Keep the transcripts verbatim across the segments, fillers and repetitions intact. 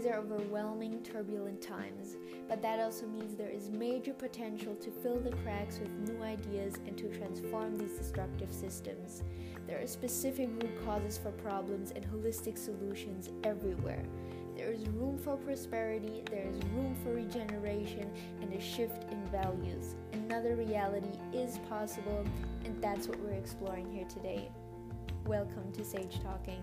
are overwhelming, turbulent times, but that also means there is major potential to fill the cracks with new ideas and to transform these destructive systems. There are specific root causes for problems and holistic solutions everywhere. There is room for prosperity, there is room for regeneration, and a shift in values. Another reality is possible, and that's what we're exploring here today. Welcome to Sage Talking.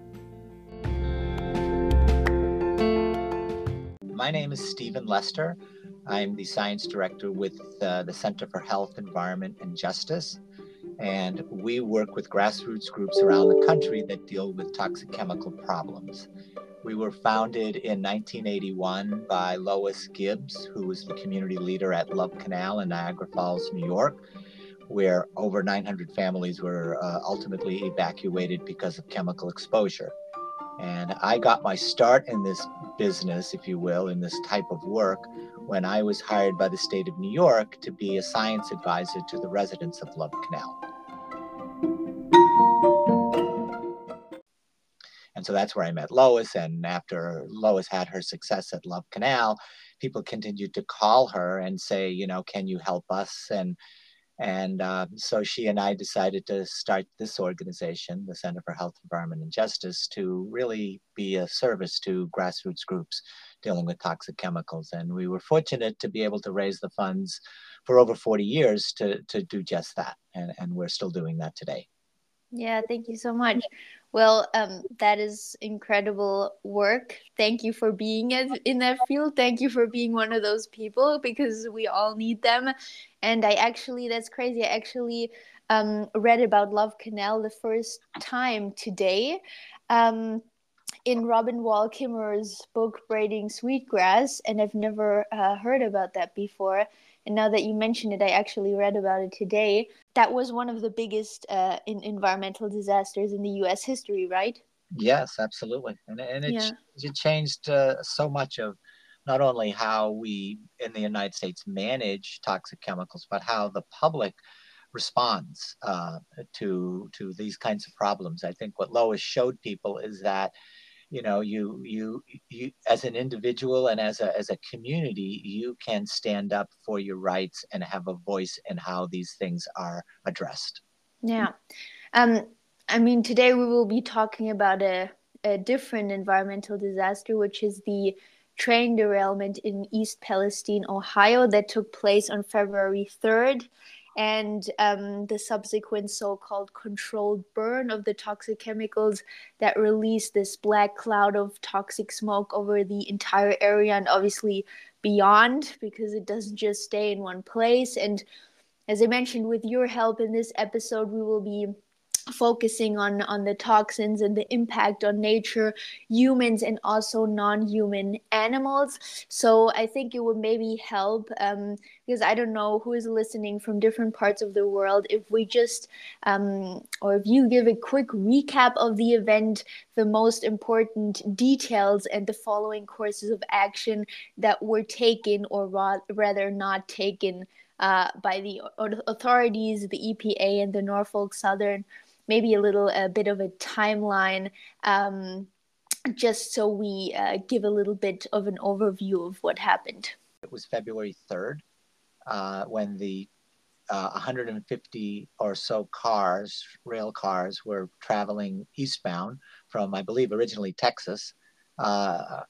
My name is Stephen Lester. I'm the Science Director with uh, the Center for Health, Environment, and Justice. And we work with grassroots groups around the country that deal with toxic chemical problems. We were founded in nineteen eighty-one by Lois Gibbs, who was the community leader at Love Canal in Niagara Falls, New York, where over nine hundred families were uh, ultimately evacuated because of chemical exposure. And I got my start in this business, if you will, in this type of work, when I was hired by the state of New York to be a science advisor to the residents of Love Canal. And so that's where I met Lois. And after Lois had her success at Love Canal, people continued to call her and say, you know, can you help us? And And uh, so she and I decided to start this organization, the Center for Health, Environment, and Justice, to really be a service to grassroots groups dealing with toxic chemicals. And we were fortunate to be able to raise the funds for over forty years to, to do just that. And, and we're still doing that today. Yeah, thank you so much. Well, um, that is incredible work. Thank you for being in that field. Thank you for being one of those people, because we all need them. And I actually, that's crazy. I actually um, read about Love Canal the first time today um, in Robin Wall Kimmerer's book, Braiding Sweetgrass. And I've never uh, heard about that before. And now that you mention it, I actually read about it today. That was one of the biggest uh, in environmental disasters in the U S history, right? Yes, absolutely. And, and it, Yeah. it changed uh, so much of not only how we in the United States manage toxic chemicals, but how the public responds uh, to to these kinds of problems. I think what Lois showed people is that, you know, you you you as an individual and as a as a community, you can stand up for your rights and have a voice in how these things are addressed. Yeah. Um, I mean, today we will be talking about a, a different environmental disaster, which is the train derailment in East Palestine, Ohio, that took place on February third. And um, the subsequent so-called controlled burn of the toxic chemicals that released this black cloud of toxic smoke over the entire area and obviously beyond, because it doesn't just stay in one place. And as I mentioned, with your help in this episode, we will be focusing on on the toxins and the impact on nature, humans, and also non-human animals. So I think it would maybe help, um, because I don't know who is listening from different parts of the world, if we just um, or if you give a quick recap of the event, the most important details, and the following courses of action that were taken or ra- rather not taken uh, by the authorities, the E P A, and the Norfolk Southern. Maybe a little a bit of a timeline, um, just so we uh, give a little bit of an overview of what happened. It was February third uh, when the uh, one hundred fifty or so cars, rail cars, were traveling eastbound from, I believe, originally Texas. Uh,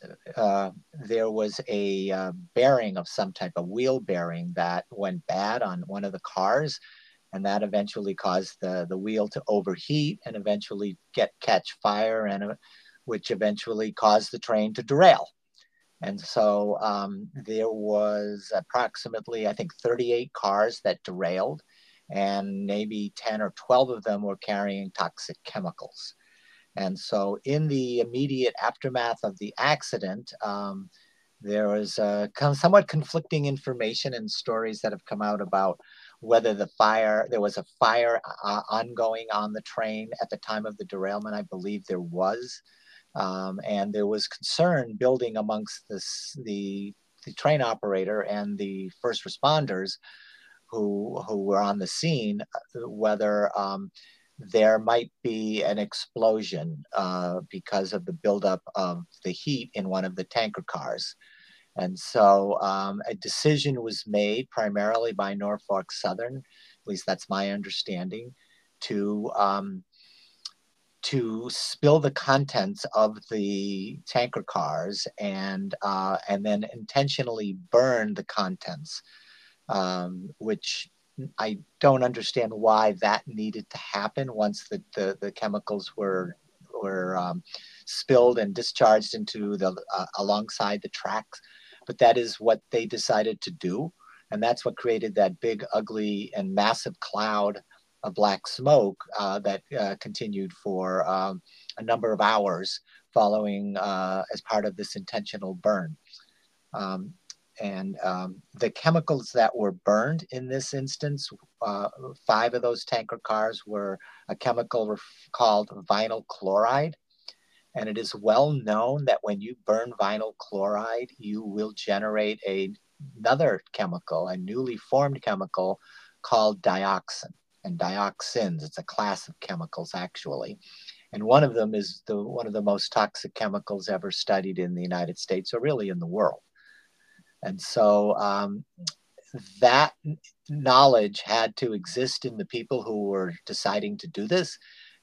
uh, there was a uh, bearing of some type, of wheel bearing that went bad on one of the cars. And that eventually caused the, the wheel to overheat and eventually get catch fire, and uh, which eventually caused the train to derail. And so um, there was approximately, I think, thirty-eight cars that derailed, and maybe ten or twelve of them were carrying toxic chemicals. And so in the immediate aftermath of the accident, um, there was uh, somewhat conflicting information and stories that have come out about whether the fire, there was a fire uh, ongoing on the train at the time of the derailment. I believe there was. Um, and there was concern building amongst this, the, the train operator and the first responders who, who were on the scene, whether um, there might be an explosion uh, because of the buildup of the heat in one of the tanker cars. And so um, a decision was made primarily by Norfolk Southern, at least that's my understanding, to um, to spill the contents of the tanker cars and uh, and then intentionally burn the contents, um, which I don't understand why that needed to happen once the, the, the chemicals were were um, spilled and discharged into the uh, alongside the tracks. But that is what they decided to do, and that's what created that big, ugly, and massive cloud of black smoke uh, that uh, continued for um, a number of hours following uh, as part of this intentional burn. Um, and um, the chemicals that were burned in this instance, uh, five of those tanker cars were a chemical called vinyl chloride. And it is well known that when you burn vinyl chloride, you will generate a, another chemical, a newly formed chemical called dioxin and dioxins. It's a class of chemicals, actually. And one of them is the, one of the most toxic chemicals ever studied in the United States, or really in the world. And so um, that knowledge had to exist in the people who were deciding to do this.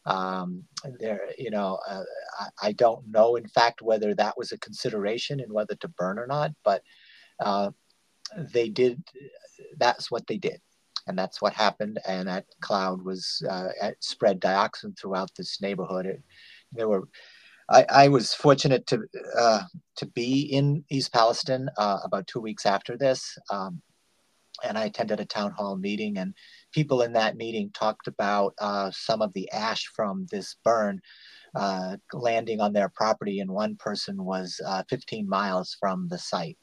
Um, there, you know, uh, I, I don't know, in fact, whether that was a consideration in whether to burn or not, but uh, they did, that's what they did. And that's what happened. And that cloud was, uh, spread dioxin throughout this neighborhood. It, there were, I, I was fortunate to uh, to be in East Palestine uh, about two weeks after this. Um, and I attended a town hall meeting, and people in that meeting talked about uh, some of the ash from this burn uh, landing on their property, and one person was uh, fifteen miles from the site.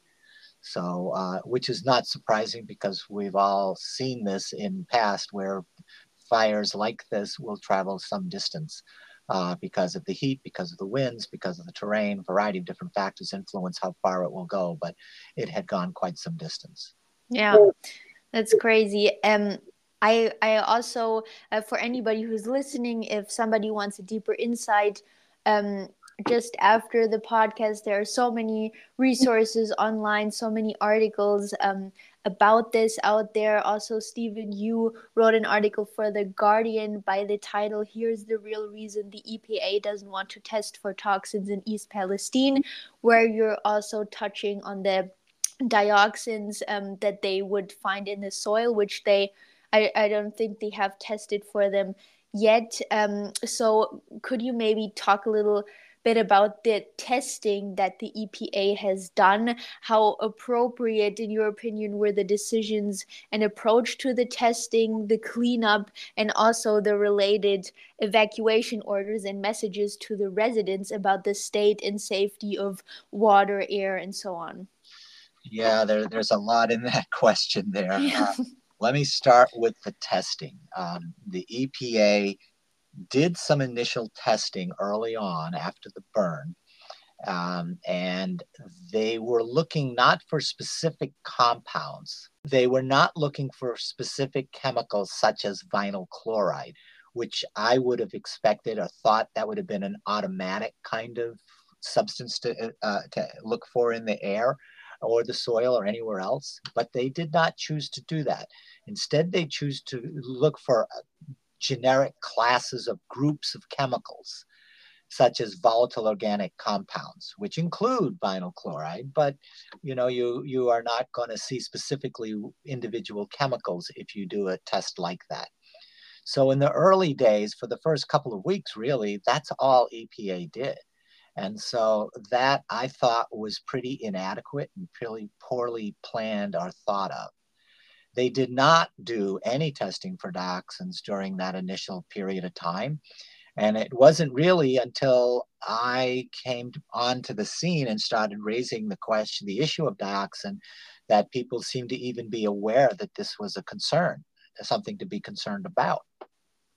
So, uh, which is not surprising because we've all seen this in past where fires like this will travel some distance uh, because of the heat, because of the winds, because of the terrain. A variety of different factors influence how far it will go, but it had gone quite some distance. Yeah, that's crazy. Um, I I also uh, for anybody who's listening, if somebody wants a deeper insight, um, just after the podcast, there are so many resources online, so many articles um about this out there. Also, Stephen, you wrote an article for The Guardian by the title "Here's the Real Reason the E P A Doesn't Want to Test for Toxins in East Palestine," where you're also touching on the dioxins um, that they would find in the soil, which they, I, I don't think they have tested for them yet. Um, so could you maybe talk a little bit about the testing that the E P A has done? How appropriate, in your opinion, were the decisions and approach to the testing, the cleanup, and also the related evacuation orders and messages to the residents about the state and safety of water, air, and so on? Yeah, there, there's a lot in that question there. Yeah. Uh, let me start with the testing. Um, the E P A did some initial testing early on after the burn, um, and they were looking not for specific compounds. They were not looking for specific chemicals such as vinyl chloride, which I would have expected or thought that would have been an automatic kind of substance to, uh, to look for in the air or the soil or anywhere else, but they did not choose to do that. Instead, they choose to look for generic classes of groups of chemicals, such as volatile organic compounds, which include vinyl chloride, but you know, you, you are not going to see specifically individual chemicals if you do a test like that. So in the early days, for the first couple of weeks, really, that's all E P A did. And so that I thought was pretty inadequate and pretty poorly planned or thought of. They did not do any testing for dioxins during that initial period of time. And it wasn't really until I came onto the scene and started raising the question, the issue of dioxin, that people seemed to even be aware that this was a concern, something to be concerned about.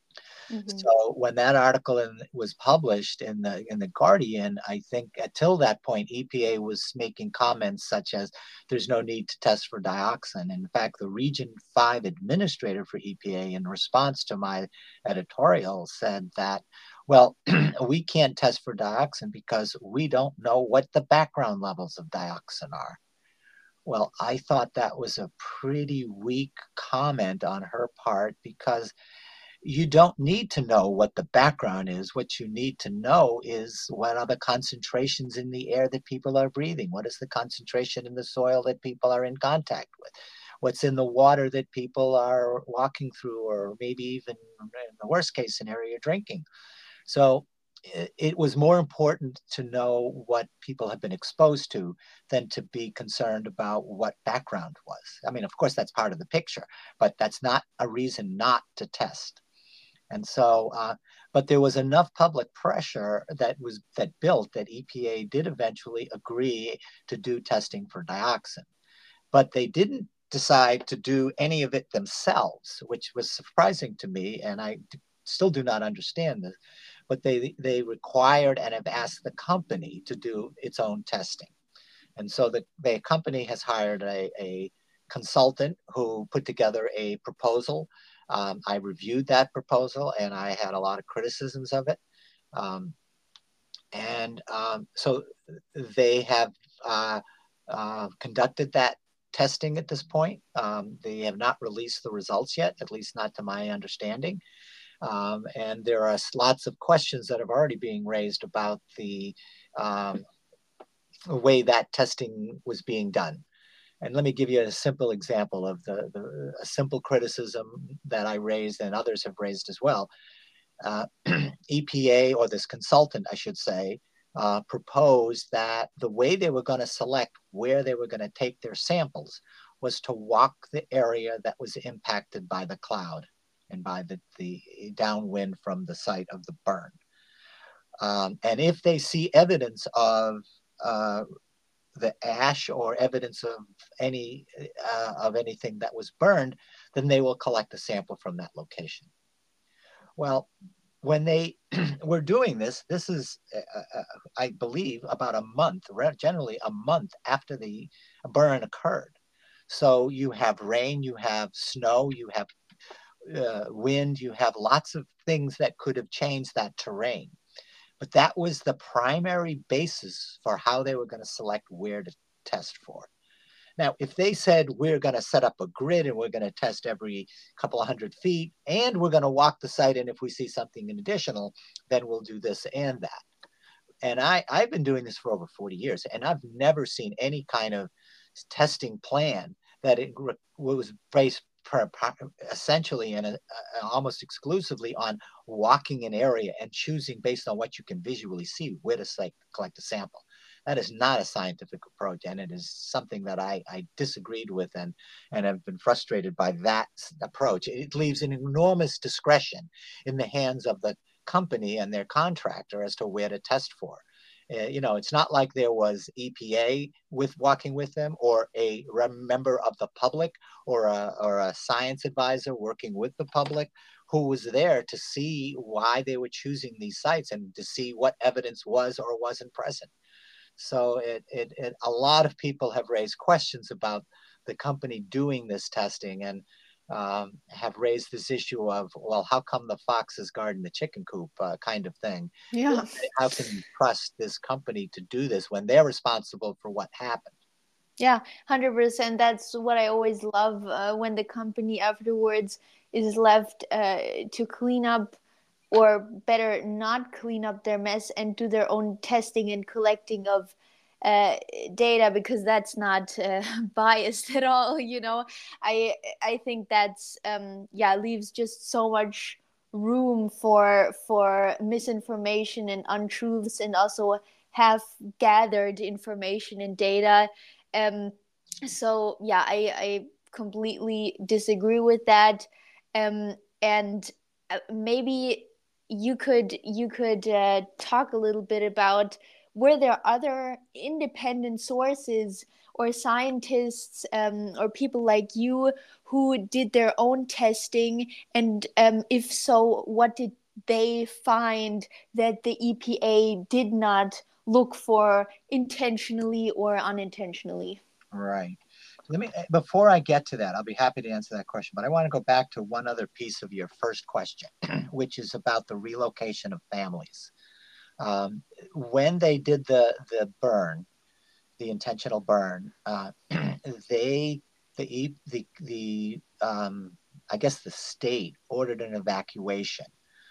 Mm-hmm. So when that article in, was published in the in the Guardian, I think until that point, E P A was making comments such as there's no need to test for dioxin. In fact, the Region five administrator for E P A, in response to my editorial, said that, well, we can't test for dioxin because we don't know what the background levels of dioxin are. Well, I thought that was a pretty weak comment on her part because you don't need to know what the background is. What you need to know is what are the concentrations in the air that people are breathing? What is the concentration in the soil that people are in contact with? What's in the water that people are walking through, or maybe even in the worst case scenario, drinking? So it was more important to know what people have been exposed to than to be concerned about what background was. I mean, of course, that's part of the picture, but that's not a reason not to test. And so, uh, but there was enough public pressure that was that built that E P A did eventually agree to do testing for dioxin, but they didn't decide to do any of it themselves, which was surprising to me, and I still do not understand this. But they they required and have asked the company to do its own testing, and so the, the company has hired a, a consultant who put together a proposal. Um, I reviewed that proposal and I had a lot of criticisms of it. Um, and um, so they have uh, uh, conducted that testing at this point. Um, they have not released the results yet, at least not to my understanding. Um, and there are lots of questions that have already being raised about the, um, the way that testing was being done. And let me give you a simple example of the, the a simple criticism that I raised and others have raised as well. Uh, E P A, or this consultant, I should say, uh, proposed that the way they were going to select where they were going to take their samples was to walk the area that was impacted by the cloud and by the, the downwind from the site of the burn. Um, and if they see evidence of uh, the ash or evidence of any uh, of anything that was burned, then they will collect a sample from that location. Well, when they were doing this, this is, uh, uh, I believe, about a month, generally a month after the burn occurred. So you have rain, you have snow, you have uh, wind, you have lots of things that could have changed that terrain. But that was the primary basis for how they were going to select where to test for. Now, if they said we're going to set up a grid and we're going to test every couple of hundred feet and we're going to walk the site, and if we see something additional, then we'll do this and that. And I, I've been doing this for over forty years, and I've never seen any kind of testing plan that it was based per, per, essentially and uh, almost exclusively on walking an area and choosing based on what you can visually see where to site, collect a sample. That is not a scientific approach, and it is something that I, I disagreed with and, and have been frustrated by that approach. It leaves an enormous discretion in the hands of the company and their contractor as to where to test for. Uh, you know, it's not like there was E P A with walking with them, or a member of the public, or a, or a science advisor working with the public who was there to see why they were choosing these sites and to see what evidence was or wasn't present. So it, it, it a lot of people have raised questions about the company doing this testing, and um, have raised this issue of, well, how come the fox is guarding the chicken coop uh, kind of thing? Yeah. How can you trust this company to do this when they're responsible for what happened? Yeah, one hundred percent. That's what I always love, uh, when the company afterwards is left uh, to clean up, or better, not clean up their mess and do their own testing and collecting of uh, data, because that's not uh, biased at all. You know, I I think that's um, yeah, leaves just so much room for for misinformation and untruths, and also have gathered information and data. Um, so yeah, I I completely disagree with that. Um, and uh, maybe you could you could uh, talk a little bit about were there other independent sources or scientists um, or people like you who did their own testing? And um, if so, what did they find that the E P A did not look for intentionally or unintentionally? Right. Let me, before I get to that, I'll be happy to answer that question, but I want to go back to one other piece of your first question, which is about the relocation of families. Um, when they did the, the burn, the intentional burn, uh, they, the, the, the um, I guess the state ordered an evacuation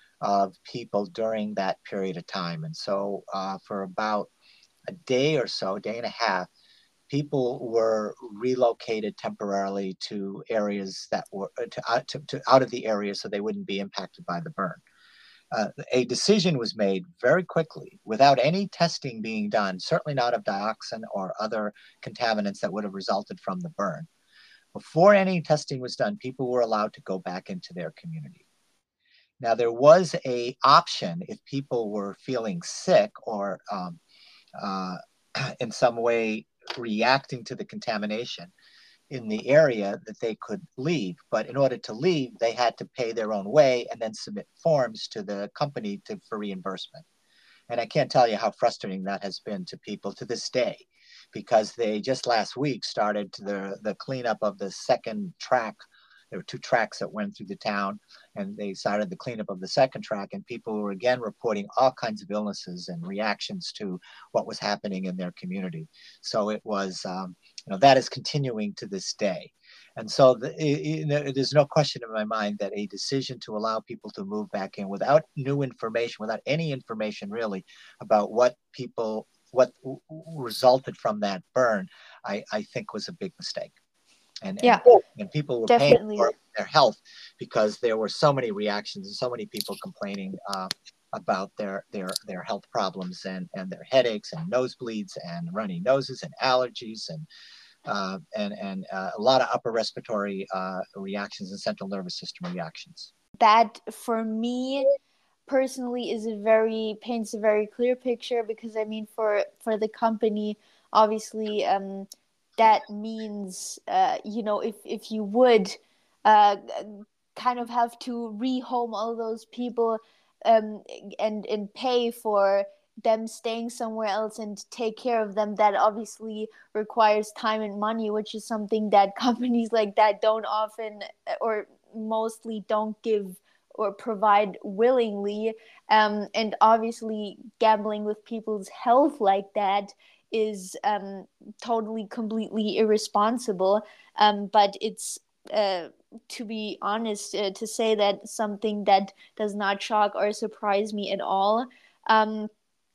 of people during that period of time. And so uh, for about a day or so, a day and a half, people were relocated temporarily to areas that were to, uh, to, to out of the area so they wouldn't be impacted by the burn. Uh, a decision was made very quickly without any testing being done, certainly not of dioxin or other contaminants that would have resulted from the burn. Before any testing was done, people were allowed to go back into their community. Now, there was a option if people were feeling sick or um, uh, in some way reacting to the contamination in the area that they could leave. But in order to leave, they had to pay their own way and then submit forms to the company to, for reimbursement. And I can't tell you how frustrating that has been to people to this day, because they just last week started the, the cleanup of the second track. There were two tracks that went through the town, and they started the cleanup of the second track, and people were again reporting all kinds of illnesses and reactions to what was happening in their community. So it was, um, you know, that is continuing to this day. And so the, it, it, there's no question in my mind that a decision to allow people to move back in without new information, without any information really about what people, what resulted from that burn, I, I think was a big mistake. And, and, Yeah, and people were paying definitely. for their health because there were so many reactions and so many people complaining uh, about their, their, their health problems and, and their headaches and nosebleeds and runny noses and allergies and uh, and, and uh, a lot of upper respiratory uh, reactions and central nervous system reactions. That for me personally is a very paints a very clear picture, because I mean for for the company, obviously, um, that means uh, you know, if if you would uh, kind of have to rehome all those people, um, and and pay for them staying somewhere else and take care of them, that obviously requires time and money, which is something that companies like that don't often or mostly don't give or provide willingly. Um, and obviously, gambling with people's health like that is um, totally, completely irresponsible. Um, but it's, uh, to be honest, uh, to say that something that does not shock or surprise me at all. Um,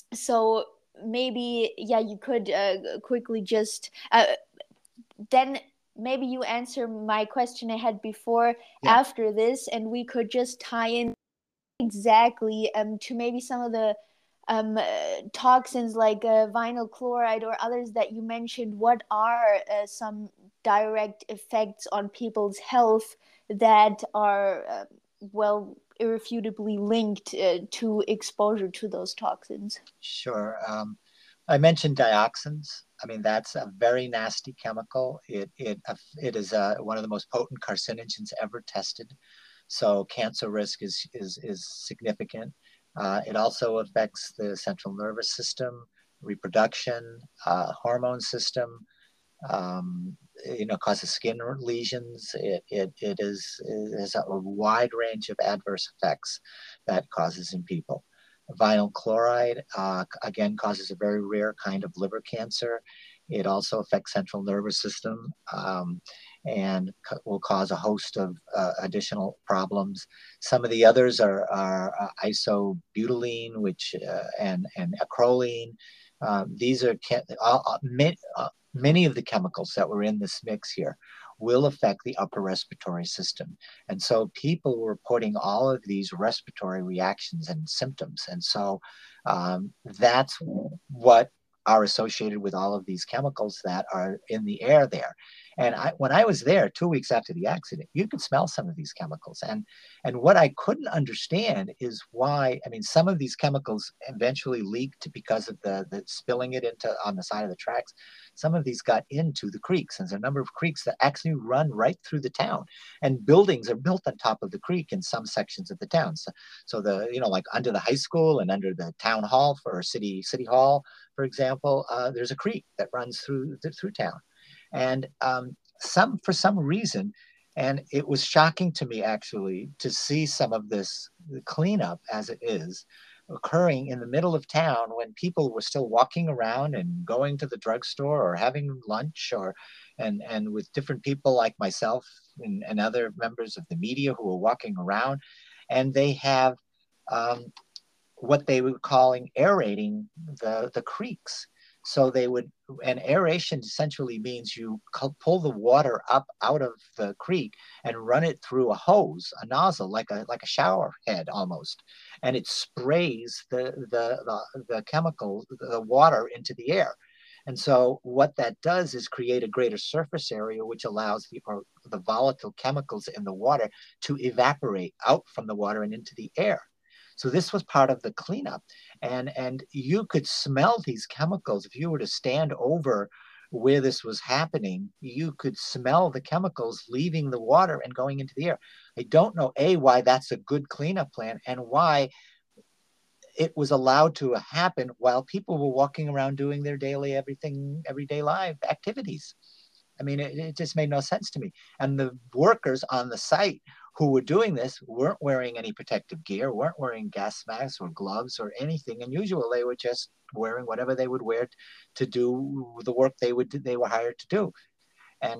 so maybe, yeah, you could uh, quickly just uh, then maybe you answer my question I had before Yeah, after this, and we could just tie in exactly um, to maybe some of the um, uh, toxins like uh, vinyl chloride or others that you mentioned. What are uh, some direct effects on people's health that are, uh, well, irrefutably linked uh, to exposure to those toxins? sure. Um, I mentioned dioxins. I mean, that's a very nasty chemical. It it it is uh, one of the most potent carcinogens ever tested. So cancer risk is is is significant. Uh, it also affects the central nervous system, reproduction, uh, hormone system. Um, you know, causes skin lesions. It it it is it has a wide range of adverse effects that causes in people. Vinyl chloride, uh, again, causes a very rare kind of liver cancer. It also affects central nervous system um, and will cause a host of uh, additional problems. Some of the others are, are uh, isobutylene, which uh, and and acrolein. Um, these are uh, uh, many of the chemicals that were in this mix here will affect the upper respiratory system. And so people were reporting all of these respiratory reactions and symptoms. And so um, that's what are associated with all of these chemicals that are in the air there. And I, when I was there two weeks after the accident, you could smell some of these chemicals. And, and what I couldn't understand is why, I mean, some of these chemicals eventually leaked because of the, the spilling it into on the side of the tracks. Some of these got into the creeks, and there's a number of creeks that actually run right through the town. And buildings are built on top of the creek in some sections of the town. So, so the, you know, like under the high school and under the town hall for city, city hall, for example, uh, there's a creek that runs through, through town. And um, some, for some reason, and it was shocking to me actually to see some of this cleanup as it is occurring in the middle of town when people were still walking around and going to the drugstore or having lunch, or and and with different people like myself and, and other members of the media who were walking around, and they have um, what they were calling aerating the the creeks. So they would, and aeration essentially means you pull the water up out of the creek and run it through a hose, a nozzle, like a like a shower head almost, and it sprays the the the, the chemical, the water into the air. And so what that does is create a greater surface area, which allows the, or the volatile chemicals in the water to evaporate out from the water and into the air. So this was part of the cleanup. And, and you could smell these chemicals. If you were to stand over where this was happening, you could smell the chemicals leaving the water and going into the air. I don't know, A, why that's a good cleanup plan, and why it was allowed to happen while people were walking around doing their daily everything, everyday life activities. I mean, it, it just made no sense to me. And the workers on the site who were doing this weren't wearing any protective gear, weren't wearing gas masks or gloves or anything. And usually they were just wearing whatever they would wear to do the work they would they were hired to do. And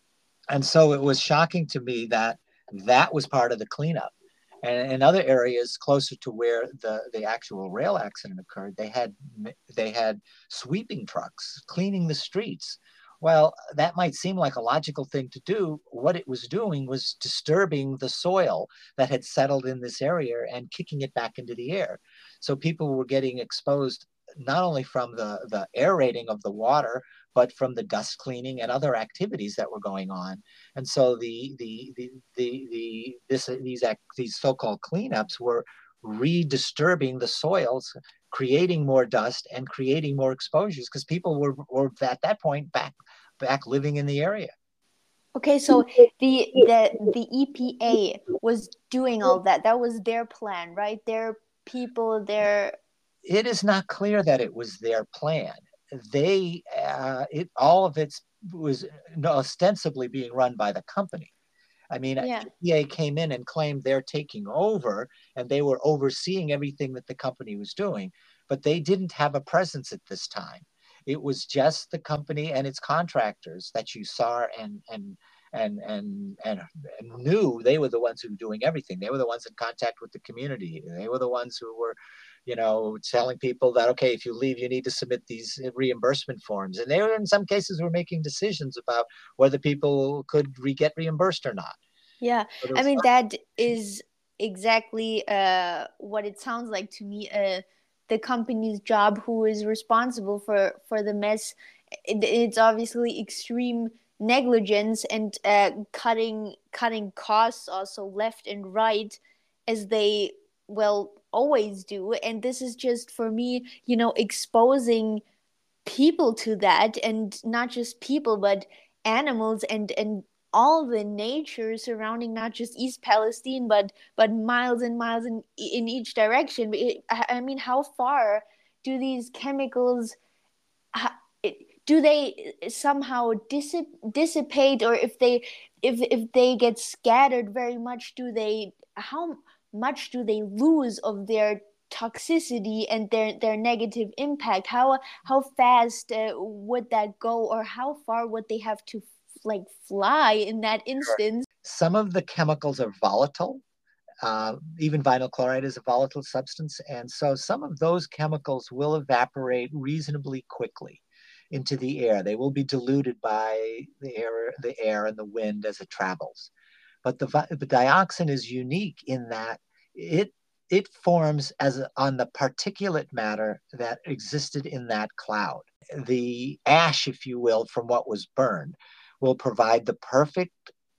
and so it was shocking to me that that was part of the cleanup. And in other areas closer to where the, the actual rail accident occurred, they had they had sweeping trucks cleaning the streets. Well, that might seem like a logical thing to do. What it was doing was disturbing the soil that had settled in this area and kicking it back into the air. So people were getting exposed not only from the, the aerating of the water, but from the dust cleaning and other activities that were going on. And so the the the the, the this these these so-called cleanups were redisturbing the soils, creating more dust and creating more exposures because people were, were at that point back back living in the area. Okay, so the the the E P A was doing all that. That was their plan, right? Their people, their It is not clear that it was their plan. They uh, it all of it was ostensibly being run by the company. I mean, yeah. E P A came in and claimed they're taking over and they were overseeing everything that the company was doing, but they didn't have a presence at this time. It was just the company and its contractors that you saw and and and and and, and knew they were the ones who were doing everything. They were the ones in contact with the community. They were the ones who were, you know, telling people that, okay, if you leave, you need to submit these reimbursement forms. And they were, in some cases, were making decisions about whether people could re- get reimbursed or not. Yeah. I mean, that is exactly uh, what it sounds like to me. Uh, the company's job, who is responsible for, for the mess, it, it's obviously extreme negligence and uh, cutting cutting costs also left and right, as they well always do. And this is just for me, you know, exposing people to that, and not just people but animals and and all the nature surrounding not just East Palestine but but miles and miles in in each direction. It, I mean, how far do these chemicals, do they somehow dissip- dissipate, or if they if if they get scattered very much, do they, how much do they lose of their toxicity and their their negative impact? How how fast uh, would that go, or how far would they have to like fly in that instance? Some of the chemicals are volatile. Uh, even vinyl chloride is a volatile substance. And so some of those chemicals will evaporate reasonably quickly into the air. They will be diluted by the air, the air and the wind as it travels. But the, the dioxin is unique in that it it forms as on the particulate matter that existed in that cloud. The ash, if you will, from what was burned will provide the perfect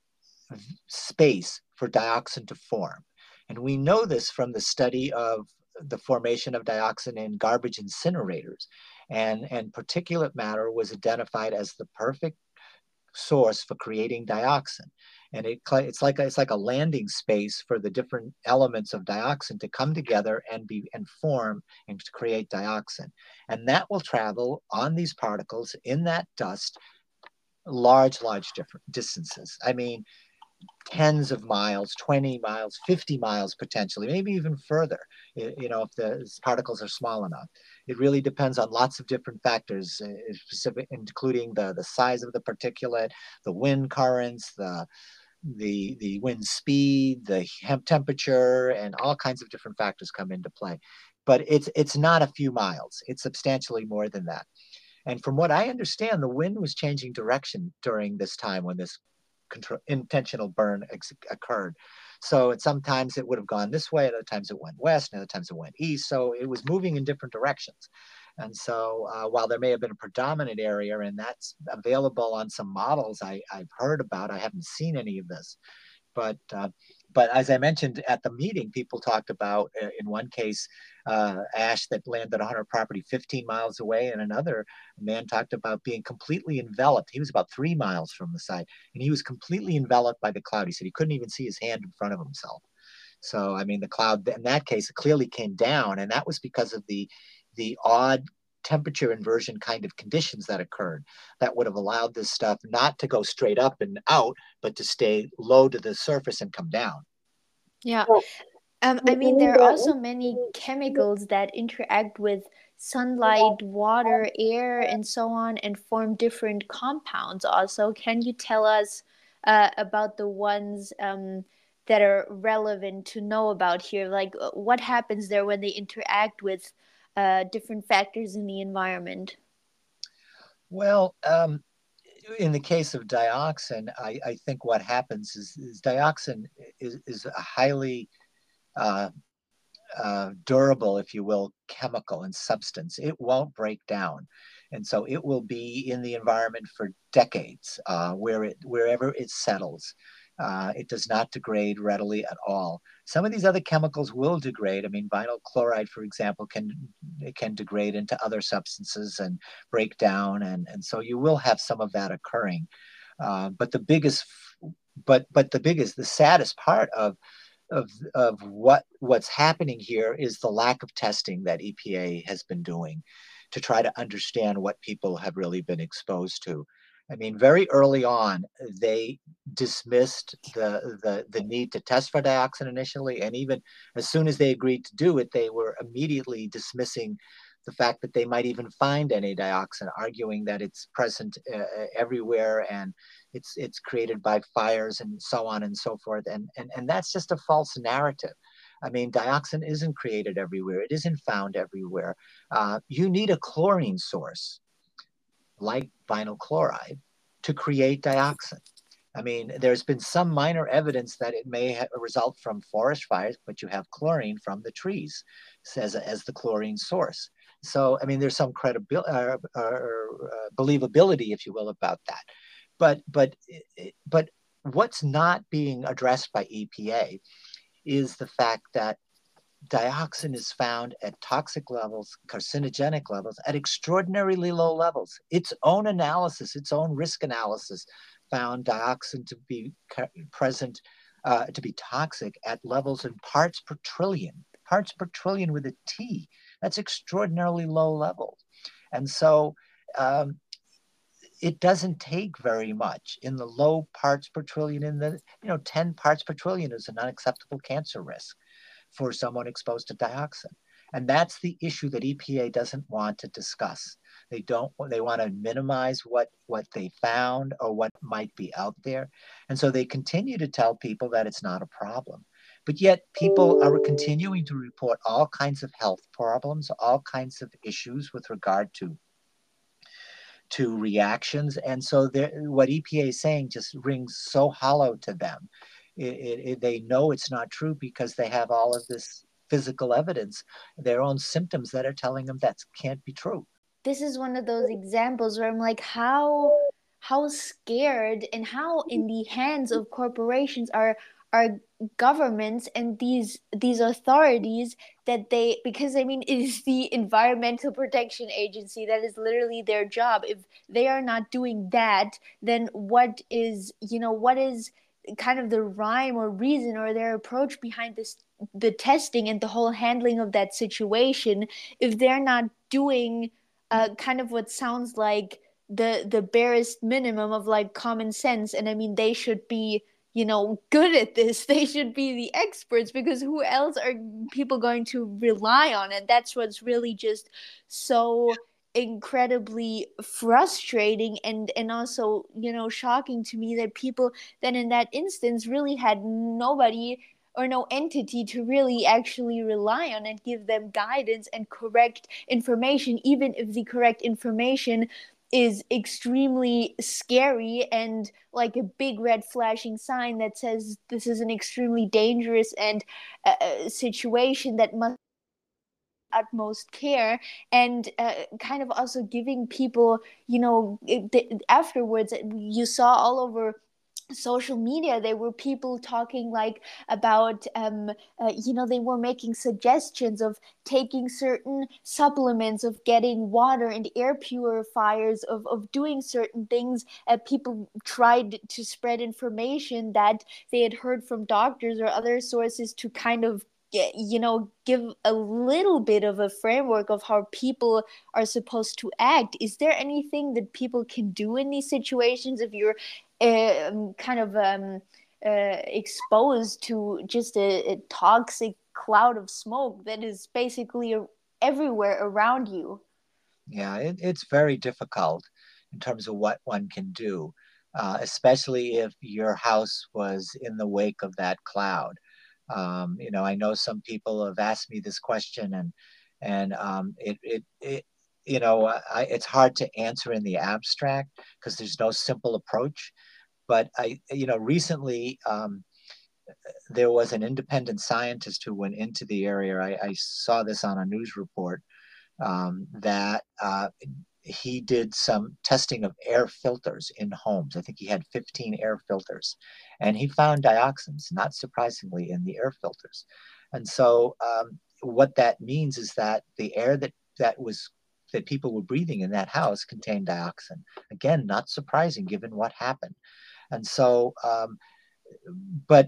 space for dioxin to form. And we know this from the study of the formation of dioxin in garbage incinerators. And, and particulate matter was identified as the perfect source for creating dioxin. And it, it's like a, it's like a landing space for the different elements of dioxin to come together and be and form and to create dioxin. And that will travel on these particles in that dust large, large different distances. I mean, tens of miles, twenty miles, fifty miles potentially, maybe even further, you know, if the particles are small enough. It really depends on lots of different factors, specific, including the, the size of the particulate, the wind currents, the, the, the wind speed, the temperature, and all kinds of different factors come into play. But it's, it's not a few miles. It's substantially more than that. And from what I understand, the wind was changing direction during this time when this control, intentional burn occurred. So it, sometimes it would have gone this way, at other times it went west, and other times it went east. So it was moving in different directions. And so uh, while there may have been a predominant area, and that's available on some models I, I've heard about, I haven't seen any of this. But uh, but as I mentioned at the meeting, people talked about, uh, in one case, uh, ash that landed on her property fifteen miles away, and another man talked about being completely enveloped. He was about three miles from the site, and he was completely enveloped by the cloud. He said he couldn't even see his hand in front of himself. So, I mean, the cloud in that case clearly came down, and that was because of the the odd temperature inversion kind of conditions that occurred that would have allowed this stuff not to go straight up and out, but to stay low to the surface and come down. Yeah. Um, I mean, there are also many chemicals that interact with sunlight, water, air, and so on, and form different compounds also. Can you tell us uh, about the ones um, that are relevant to know about here? Like, uh, what happens there when they interact with uh, different factors in the environment? Well, um, in the case of dioxin, I, I think what happens is, is dioxin is, is a highly uh, uh, durable, if you will, chemical and substance. It won't break down. And so it will be in the environment for decades, uh, where it, wherever it settles. Uh, it does not degrade readily at all. Some of these other chemicals will degrade. I mean, vinyl chloride, for example, can it can degrade into other substances and break down, and, and so you will have some of that occurring. Uh, but the biggest, but but the biggest, the saddest part of of of what what's happening here is the lack of testing that E P A has been doing to try to understand what people have really been exposed to. I mean, very early on, they dismissed the, the, the need to test for dioxin initially. And even as soon as they agreed to do it, they were immediately dismissing the fact that they might even find any dioxin, arguing that it's present uh, everywhere and it's it's created by fires and so on and so forth. And, and, and that's just a false narrative. I mean, dioxin isn't created everywhere. It isn't found everywhere. Uh, you need a chlorine source like vinyl chloride to create dioxin. I mean, there's been some minor evidence that it may result from forest fires, but you have chlorine from the trees as, as the chlorine source. So, I mean, there's some credibility uh, or uh, believability, if you will, about that. But, but, but what's not being addressed by E P A is the fact that dioxin is found at toxic levels, carcinogenic levels, at extraordinarily low levels. Its own analysis, its own risk analysis found dioxin to be present, uh, to be toxic at levels in parts per trillion, parts per trillion with a T. That's extraordinarily low levels. And so um, it doesn't take very much in the low parts per trillion, in the, you know, ten parts per trillion is an unacceptable cancer risk for someone exposed to dioxin. And that's the issue that E P A doesn't want to discuss. They don't, they want to minimize what, what they found or what might be out there. And so they continue to tell people that it's not a problem. But yet people are continuing to report all kinds of health problems, all kinds of issues with regard to to reactions. And so what E P A is saying just rings so hollow to them. It, it, it, they know it's not true because they have all of this physical evidence, their own symptoms that are telling them that can't be true. This is one of those examples where I'm like, how how scared and how in the hands of corporations are are governments and these these authorities, that they, because I mean it is the Environmental Protection Agency, that is literally their job. If they are not doing that, then what is, you know, what is kind of the rhyme or reason or their approach behind this, the testing and the whole handling of that situation, if they're not doing uh, kind of what sounds like the the barest minimum of like common sense. And I mean they should be, you know, good at this. They should be the experts, because who else are people going to rely on? And that's what's really just so incredibly frustrating and and also, you know, shocking to me, that people then in that instance really had nobody or no entity to really actually rely on and give them guidance and correct information, even if the correct information is extremely scary and like a big red flashing sign that says this is an extremely dangerous and uh, situation that must utmost care. And uh, kind of also giving people, you know, it, afterwards you saw all over social media, there were people talking like about um uh, you know, they were making suggestions of taking certain supplements, of getting water and air purifiers, of, of doing certain things. Uh, people tried to spread information that they had heard from doctors or other sources to kind of get, you know, give a little bit of a framework of how people are supposed to act. Is there anything that people can do in these situations if you're um, kind of um, uh, exposed to just a, a toxic cloud of smoke that is basically everywhere around you? Yeah, it, it's very difficult in terms of what one can do, uh, especially if your house was in the wake of that cloud. Um, you know, I know some people have asked me this question, and and um, it, it it you know, I, it's hard to answer in the abstract because there's no simple approach. But I, you know, recently um, there was an independent scientist who went into the area. I, I saw this on a news report um, that uh, he did some testing of air filters in homes. I think he had fifteen air filters, and he found dioxins, not surprisingly, in the air filters. And so, um, what that means is that the air that that was that people were breathing in that house contained dioxin. Again, not surprising given what happened. And so, um, but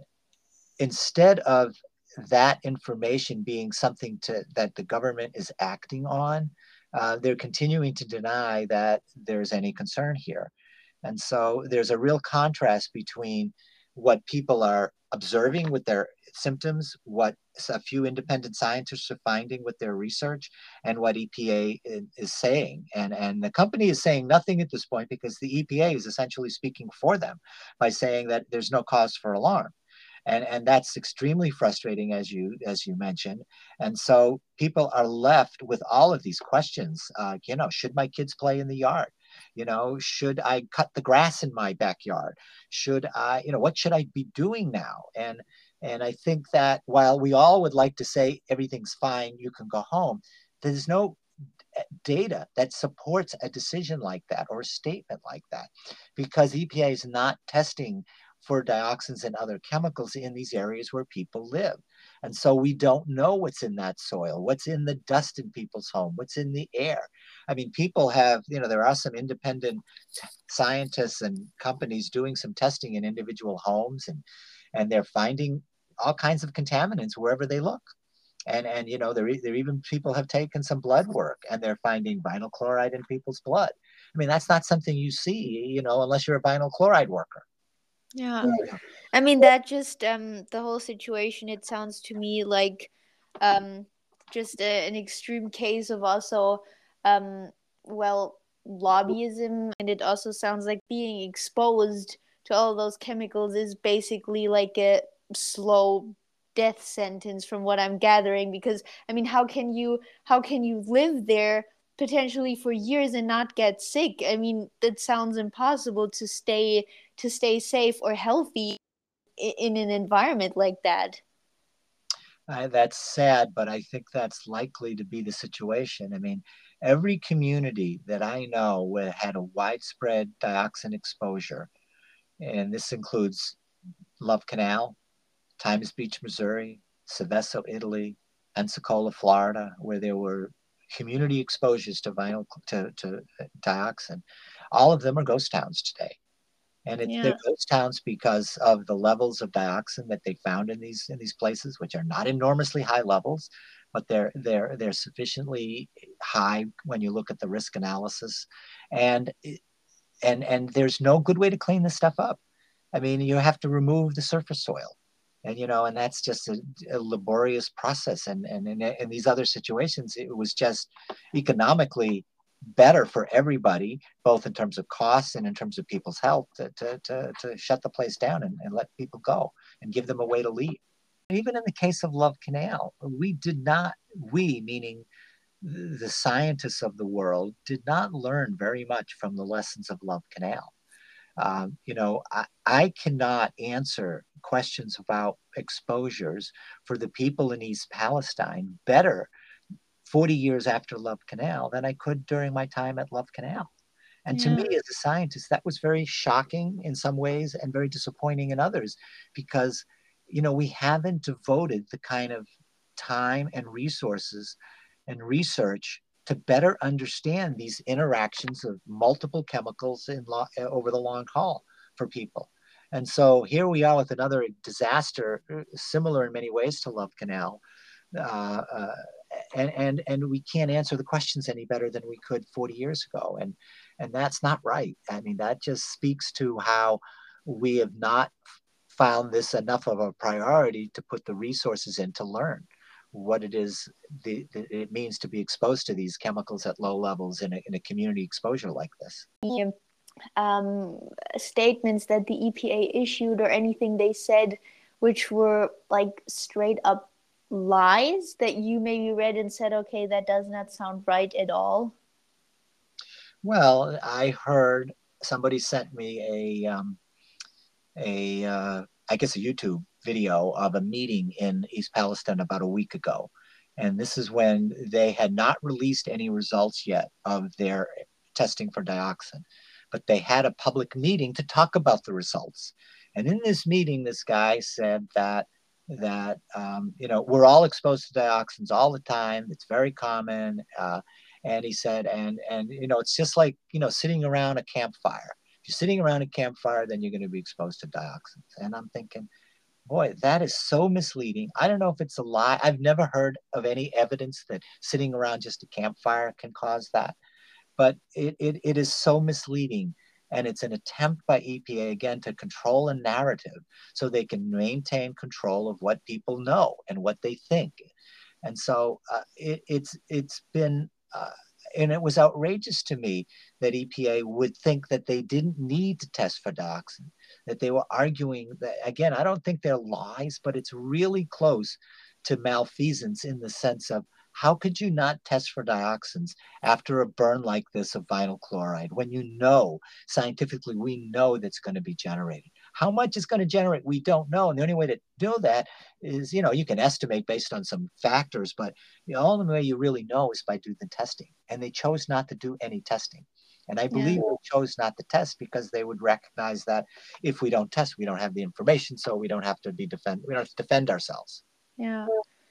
instead of that information being something to, that the government is acting on, uh, they're continuing to deny that there's any concern here. And so there's a real contrast between what people are observing with their symptoms, what a few independent scientists are finding with their research, and what E P A is saying. And, and the company is saying nothing at this point because the E P A is essentially speaking for them by saying that there's no cause for alarm. And, and that's extremely frustrating, as you as you mentioned. And so people are left with all of these questions. Uh, you know, should my kids play in the yard? You know, should I cut the grass in my backyard? Should I, you know, what should I be doing now? And and I think that while we all would like to say everything's fine, you can go home, there's no data that supports a decision like that or a statement like that, because E P A is not testing for dioxins and other chemicals in these areas where people live. And so we don't know what's in that soil, what's in the dust in people's home, what's in the air. I mean, people have, you know, there are some independent scientists and companies doing some testing in individual homes, and and they're finding all kinds of contaminants wherever they look. And and you know, there there even people have taken some blood work and they're finding vinyl chloride in people's blood. I mean, that's not something you see, you know, unless you're a vinyl chloride worker. Yeah. I mean that just um the whole situation, it sounds to me like um just a, an extreme case of also um well, lobbyism. And it also sounds like being exposed to all those chemicals is basically like a slow death sentence from what I'm gathering. Because I mean how can you how can you live there potentially for years and not get sick? I mean that sounds impossible to stay to stay safe or healthy in an environment like that. Uh, that's sad, but I think that's likely to be the situation. I mean, every community that I know where had a widespread dioxin exposure, and this includes Love Canal, Times Beach, Missouri, Seveso, Italy, Pensacola, Florida, where there were community exposures to vinyl to, to dioxin. All of them are ghost towns today. And it's they're Yeah. ghost towns because of the levels of dioxin that they found in these in these places, which are not enormously high levels, but they're they're they're sufficiently high when you look at the risk analysis, and and and there's no good way to clean this stuff up. I mean, you have to remove the surface soil, and you know, and that's just a, a laborious process. And and in, in these other situations, it was just economically better for everybody, both in terms of costs and in terms of people's health, to to to, to shut the place down and, and let people go and give them a way to leave. Even in the case of Love Canal, we did not, we meaning the scientists of the world, did not learn very much from the lessons of Love Canal. Um, you know, I, I cannot answer questions about exposures for the people in East Palestine better forty years after Love Canal than I could during my time at Love Canal. And to me, Yeah. as a scientist, that was very shocking in some ways and very disappointing in others, because, you know, we haven't devoted the kind of time and resources and research to better understand these interactions of multiple chemicals in lo- over the long haul for people. And so here we are with another disaster, similar in many ways to Love Canal, uh, uh, and and and we can't answer the questions any better than we could forty years ago, and and that's not right. I mean, that just speaks to how we have not found this enough of a priority to put the resources in to learn what it is the, the, it means to be exposed to these chemicals at low levels in a, in a community exposure like this. The, um, statements that the E P A issued or anything they said, which were like straight up lies that you maybe read and said, okay, that does not sound right at all? Well, I heard somebody sent me a um, a uh, I guess a YouTube video of a meeting in East Palestine about a week ago, and this is when they had not released any results yet of their testing for dioxin, but they had a public meeting to talk about the results. And in this meeting, this guy said that that um, you know, we're all exposed to dioxins all the time. It's very common. Uh, and he said, and and you know, it's just like, you know, sitting around a campfire. If you're sitting around a campfire, then you're going to be exposed to dioxins. And I'm thinking, boy, that is so misleading. I don't know if it's a lie. I've never heard of any evidence that sitting around just a campfire can cause that, but it, it, it is so misleading. And it's an attempt by E P A, again, to control a narrative so they can maintain control of what people know and what they think. And so uh, it, it's it's been, uh, and it was outrageous to me that E P A would think that they didn't need to test for dioxin, that they were arguing that, again, I don't think they're lies, but it's really close to malfeasance in the sense of, how could you not test for dioxins after a burn like this of vinyl chloride when you know, scientifically, we know that's going to be generated? How much it's going to generate, we don't know. And the only way to do that is, you know, you can estimate based on some factors, but the only way you really know is by doing the testing. And they chose not to do any testing. And I Yeah. believe they chose not to test because they would recognize that if we don't test, we don't have the information, so we don't have to be defend, we don't have to defend ourselves. Yeah.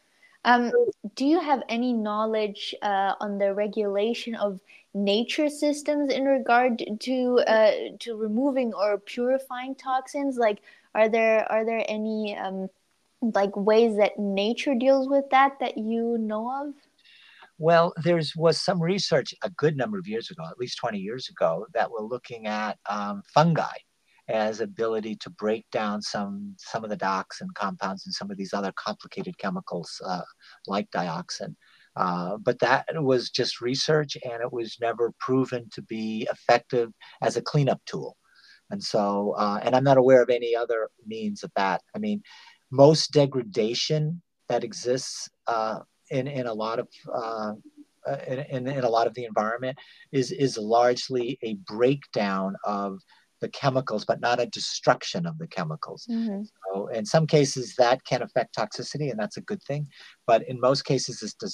Um, do you have any knowledge uh, on the regulation of nature systems in regard to uh, to removing or purifying toxins? Like, are there are there any um, like ways that nature deals with that that you know of? Well, there's was some research a good number of years ago, at least twenty years ago, that were looking at um, fungi as ability to break down some some of the dioxin compounds and some of these other complicated chemicals uh, like dioxin. Uh, but that was just research, and it was never proven to be effective as a cleanup tool. And so, uh, and I'm not aware of any other means of that. I mean, most degradation that exists uh, in in a lot of uh, uh, in, in a lot of the environment is is largely a breakdown of the chemicals, but not a destruction of the chemicals. Mm-hmm. So in some cases, that can affect toxicity, and that's a good thing. But in most cases, this does not.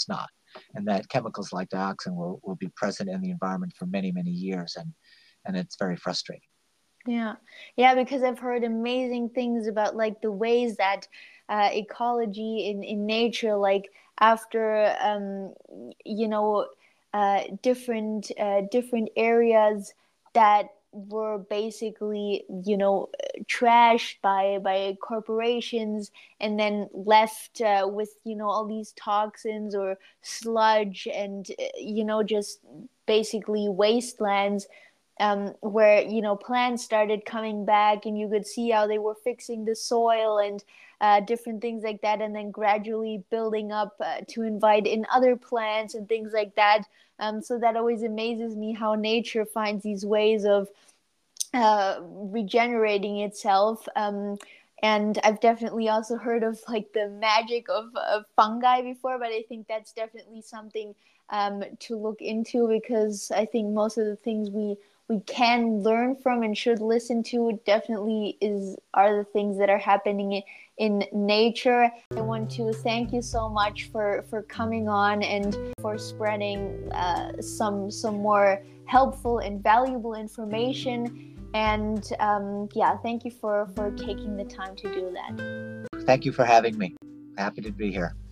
and that chemicals like dioxin will, will be present in the environment for many, many years, and, and it's very frustrating. Yeah, yeah, because I've heard amazing things about like the ways that uh, ecology in, in nature, like after um, you know, uh, different uh, different areas that were basically you know trashed by by corporations and then left uh, with you know all these toxins or sludge and uh, you know just basically wastelands, um, where you know plants started coming back and you could see how they were fixing the soil and uh, different things like that, and then gradually building up uh, to invite in other plants and things like that. Um, so that always amazes me how nature finds these ways of uh, regenerating itself. Um, and I've definitely also heard of like the magic of, of fungi before, but I think that's definitely something um, to look into, because I think most of the things we we can learn from and should listen to definitely is are the things that are happening in, in nature. I want to thank you so much for for coming on and for spreading uh, some some more helpful and valuable information. And um, yeah, thank you for, for taking the time to do that. Thank you for having me. Happy to be here.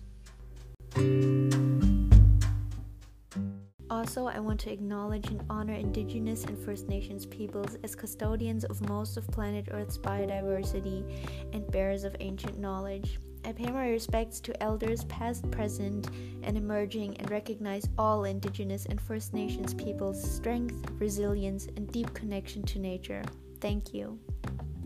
Also, I want to acknowledge and honor Indigenous and First Nations peoples as custodians of most of planet Earth's biodiversity and bearers of ancient knowledge. I pay my respects to elders past, present, and emerging, and recognize all Indigenous and First Nations peoples' strength, resilience, and deep connection to nature. Thank you.